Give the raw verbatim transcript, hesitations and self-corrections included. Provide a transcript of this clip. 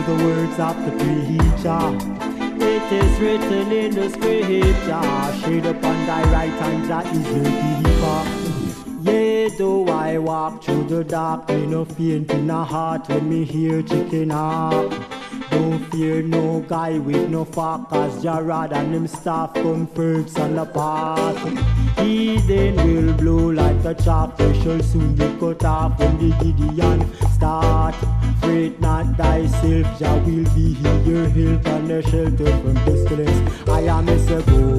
the words of the preacher. It is written in the scripture, shade upon thy right hand, Jah is your keeper. Yea, though I walk through the dark, me no faint in a heart when me hear chicken up. Don't fear no guy with no fuck, cause Jah rod and him staff comforts on the path. He then will blow like a chaff, they shall soon be cut off when the Gideon start. Fret not thyself, Jah will be your help and a shelter from pestilence. I am a go